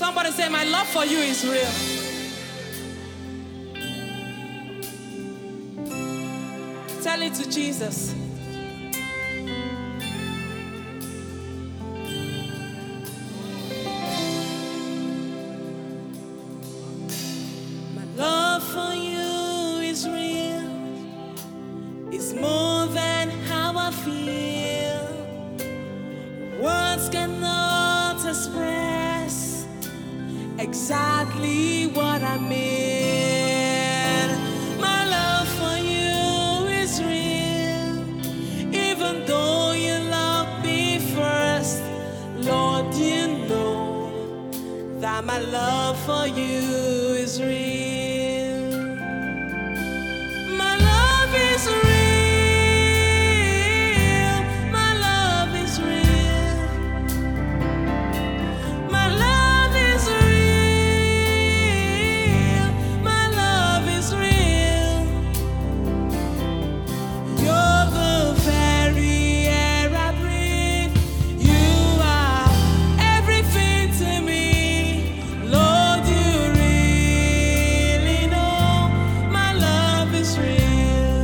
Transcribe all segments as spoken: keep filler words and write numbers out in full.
Somebody say, my love for you is real. Tell it to Jesus. My love for you is real. It's more than how I feel. Words cannot express exactly what I mean. My love for you is real. Even though you loved me first, Lord, you know that my love for you is real. My love is real. My love is real. My love is real. My love is real. You're the very air I breathe. You are everything to me. Lord, you really know my love is real.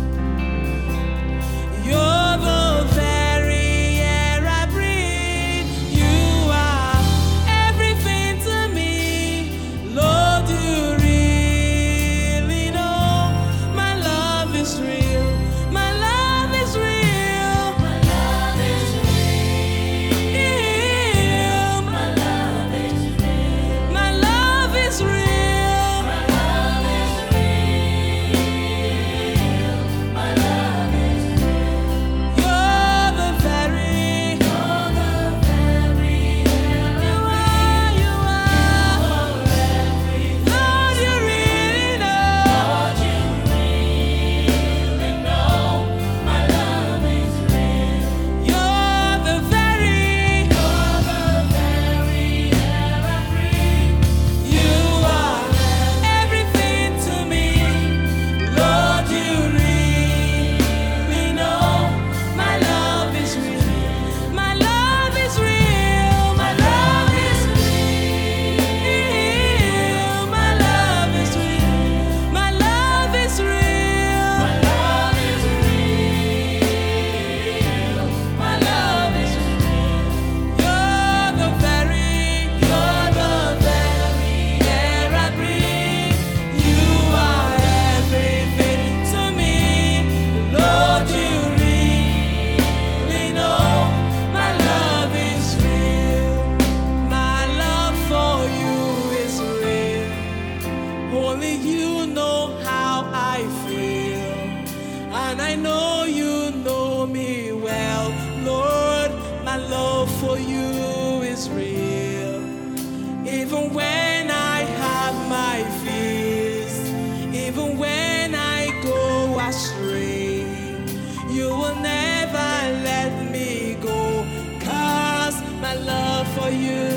You're the very air I breathe. You are everything to me. Lord, you really know my love is real. My love is real. My love is real. My love is real. My love is real. My love is real. My love is real. You're the very, you're the very air I breathe. You are, you are everything. Lord, you really know. Lord, you really know my love is real. You're the very, you're the very air I breathe. You are everything to me. Lord, you really know my love is real. My love is real. My love is real. My love is real. My love is real. My love is real. My love is real. You're the very, you're the very air I breathe. You are everything to me. Lord, you really know my love is real. My love for you is real. Only you know how I feel, and I know you know me well. Lord, my love for you is real. Even when I have my fears, even when I go astray, you will never let me go, 'cause my love for you